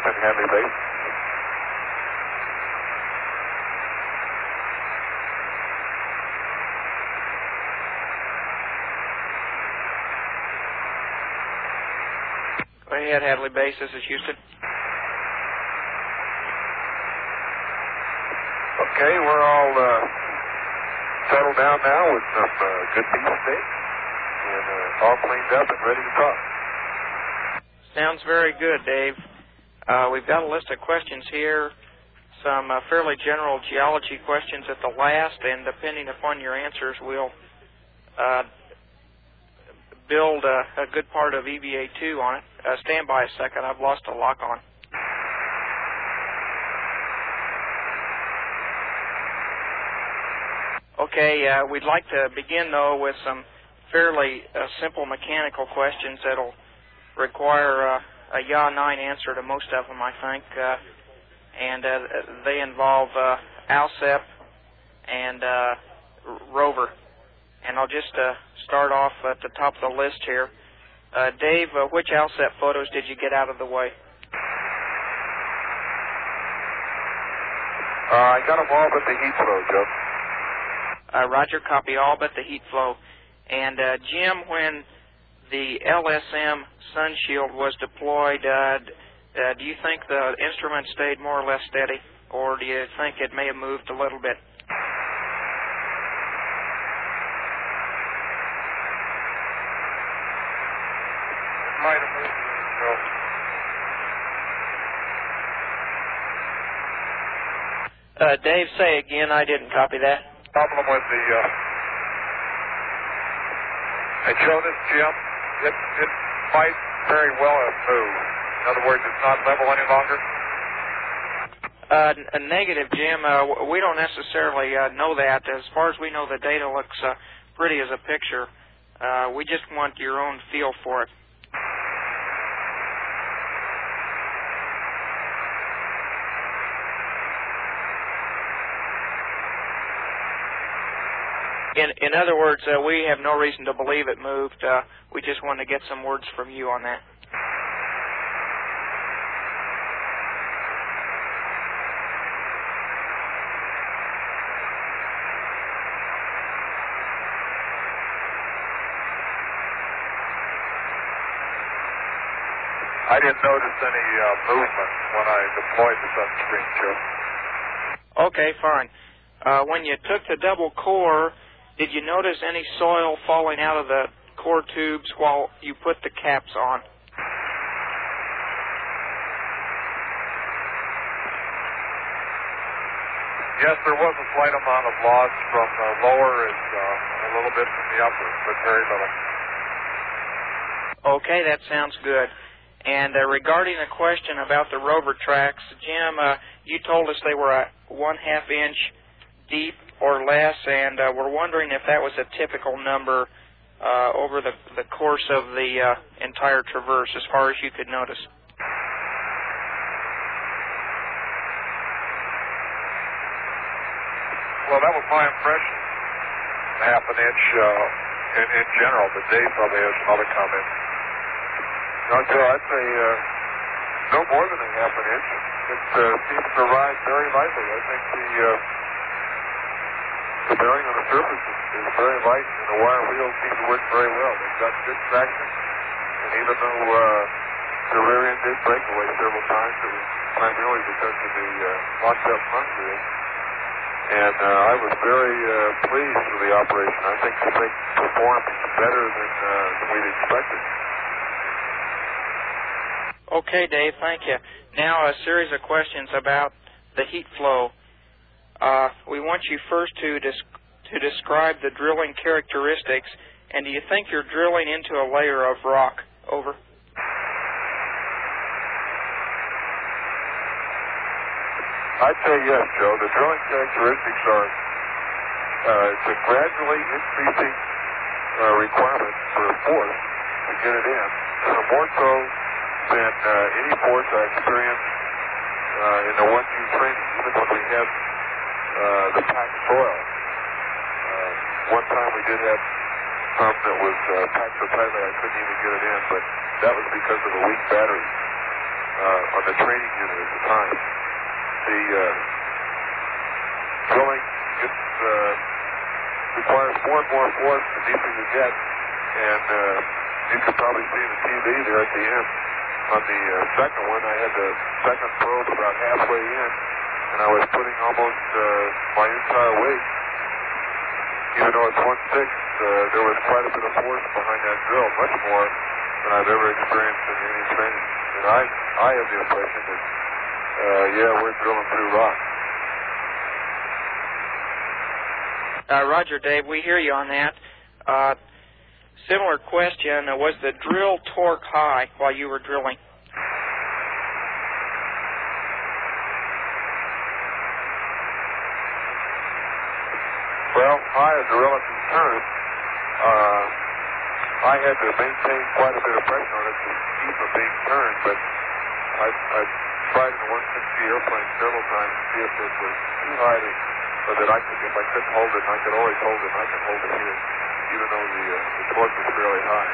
Houston, Hadley Base. Go ahead, Hadley Base. This is Houston. Okay, we're all settled down now with some good beef steak and all cleaned up and ready to talk. Sounds very good, Dave. We've got a list of questions here, some fairly general geology questions at the last, and depending upon your answers, we'll build a good part of EVA2 on it. Stand by a second. I've lost a lock on. Okay, we'd like to begin, though, with some fairly simple mechanical questions that'll require a yeah-9 answer to most of them, I think. And they involve ALSEP and rover. And I'll just start off at the top of the list here. Dave, which ALSEP photos did you get out of the way? I got them all but the heat flow, Joe. Roger, copy all but the heat flow. And Jim, when the LSM sun shield was deployed, do you think the instrument stayed more or less steady, or do you think it may have moved a little bit? It might have moved, Joe. Dave, say again. I didn't copy that. Problem with the hey, Joe, this is Jim. It might very well have moved. In other words, it's not level any longer. A negative, Jim. We don't necessarily know that. As far as we know, the data looks pretty as a picture. We just want your own feel for it. In other words, we have no reason to believe it moved. We just want to get some words from you on that. I didn't notice any movement when I deployed the sunscreen, Joe. Okay, fine. When you took the double core, did you notice any soil falling out of the core tubes while you put the caps on? Yes, there was a slight amount of loss from the lower and a little bit from the upper, but very little. Okay, that sounds good. And regarding the question about the rover tracks, Jim, you told us they were 1/2 inch deep or less, and we're wondering if that was a typical number over the course of the entire traverse, as far as you could notice. Well, that was my impression, 1/2 inch in general, but Dave probably has some other comments. No, Joe, I'd say no more than 1/2 inch. It seems to rise very lightly. I think the bearing on the surface is very light, and the wire wheels seem to work very well. They've got good traction, and even though the rear end did break away several times, it was primarily because of the locked up front wheel. And I was very pleased with the operation. I think the thing performed better than we'd expected. Okay, Dave, thank you. Now a series of questions about the heat flow. We want you first to describe the drilling characteristics, and do you think you're drilling into a layer of rock? Over. I'd say yes, Joe. The drilling characteristics are it's a gradually increasing requirement for force to get it in, more so than any force I experienced in the 1G training, even when we had the packed soil. One time we did have some that was packed so tightly I couldn't even get it in, but that was because of the weak battery. on the training unit at the time. The drilling requires more and more force the deeper you get, and you can probably see the TV there at the end. On the second one, I had the second probe about halfway in, and I was putting almost my entire weight. Even though it's 1/6, there was quite a bit of force behind that drill, much more than I've ever experienced in any training. And I have the impression that, we're drilling through rock. Roger, Dave, we hear you on that. Similar question, was the drill torque high while you were drilling? Well, high is a relative term. I had to maintain quite a bit of pressure on it to keep from being turned, but I tried in the 160 airplane several times to see if it was too high so that if I couldn't hold it, and I could always hold it, and I can hold it here, even though the torque is fairly high.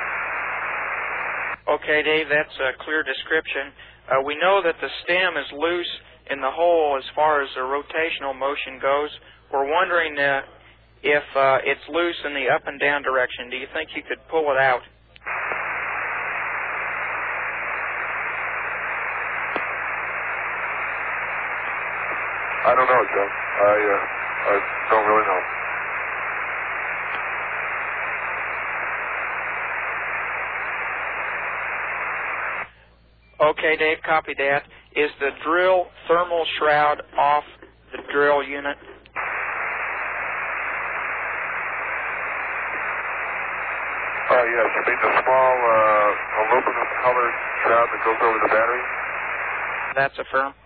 Okay, Dave, that's a clear description. We know that the stem is loose in the hole as far as the rotational motion goes. We're wondering if it's loose in the up and down direction. Do you think you could pull it out? I don't know, Joe. I don't really know. Okay, Dave, copy that. Is the drill thermal shroud off the drill unit? Yes, you mean the small aluminum-colored shroud that goes over the battery? That's affirmed.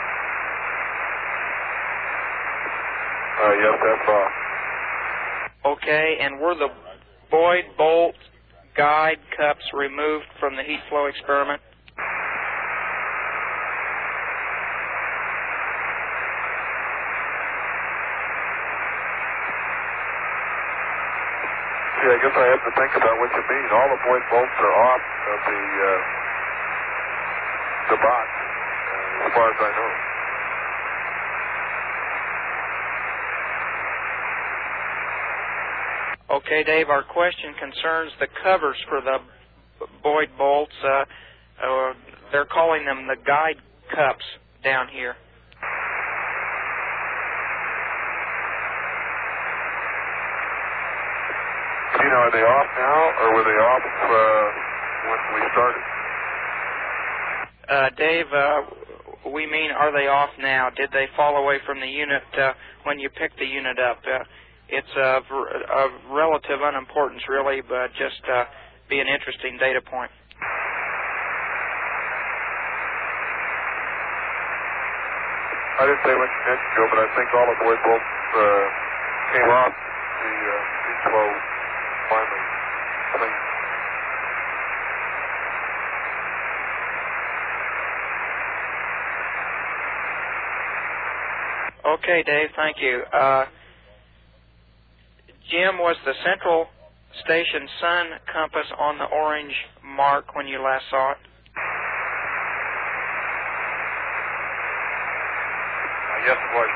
Yes, that's off. Okay, and were the Boyd bolt guide cups removed from the heat flow experiment? I guess I have to think about what you mean. All the Boyd bolts are off of the box, as far as I know. Okay, Dave, our question concerns the covers for the Boyd bolts. They're calling them the guide cups down here. Are they off now, or were they off when we started? Dave, we mean, are they off now? Did they fall away from the unit when you picked the unit up? It's of relative unimportance, really, but just be an interesting data point. I didn't pay much attention to it, but I think all the Boyd bolts came off the heat flow finally clean. Okay, Dave, thank you. Jim, was the Central Station sun compass on the orange mark when you last saw it? Yes, it was,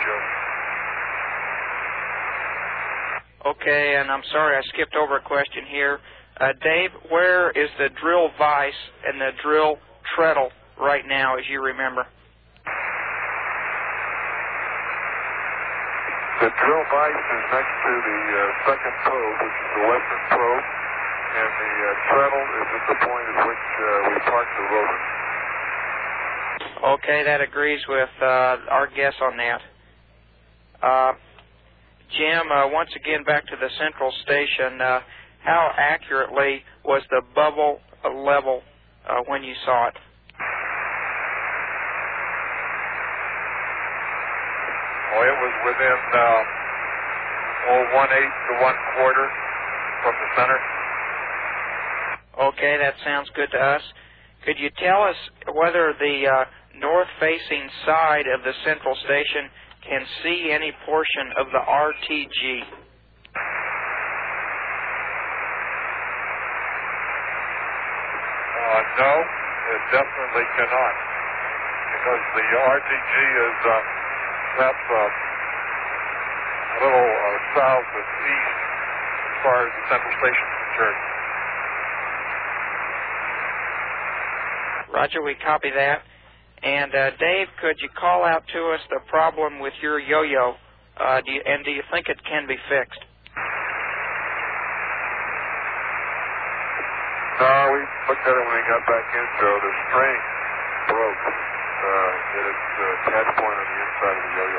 Joe. Okay, and I'm sorry I skipped over a question here. Dave, where is the drill vise and the drill treadle right now, as you remember? The drill vise is next to the second probe, which is the western probe, and the treadle is at the point at which we park the rotor. Okay, that agrees with our guess on that. Jim, once again back to the Central Station, how accurately was the bubble level when you saw it? Well, it was within 1/8 to 1/4 from the center. Okay, that sounds good to us. Could you tell us whether the north-facing side of the Central Station can see any portion of the RTG? No. It definitely cannot, because the RTG is perhaps a little south and east as far as the central station is concerned. Roger, we copy that. And Dave, could you call out to us the problem with your yo-yo, do you think it can be fixed? No, we looked at it when we got back in, so the string broke at its attach point on the inside of the yo-yo.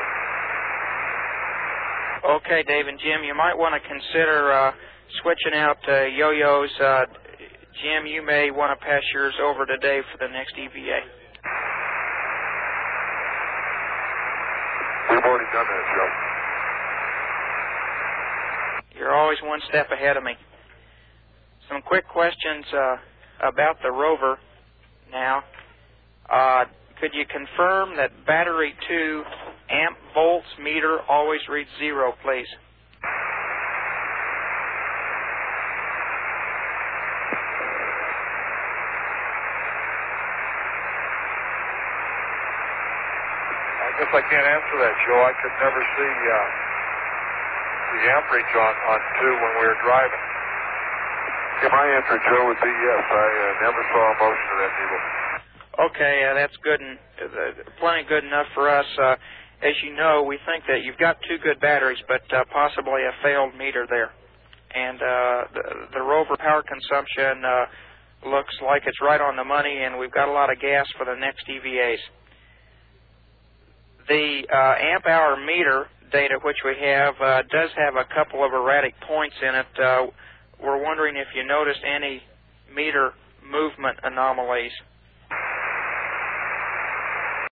Okay, Dave and Jim, you might want to consider switching out yo-yos. Jim, you may want to pass yours over to Dave for the next EVA. We've already done that, Joe. You're always one step ahead of me. Some quick questions about the rover now. Could you confirm that battery 2 amp volts meter always reads 0, please? I guess I can't answer that, Joe. I could never see the amperage on 2 when we were driving. Yeah, my answer, Joe, would be yes. I never saw a motion of that needle. Okay, that's good and plenty good enough for us. As you know, we think that you've got 2 good batteries, but possibly a failed meter there. And the rover power consumption looks like it's right on the money, and we've got a lot of gas for the next EVAs. The amp-hour meter data which we have does have a couple of erratic points in it. We're wondering if you noticed any meter movement anomalies.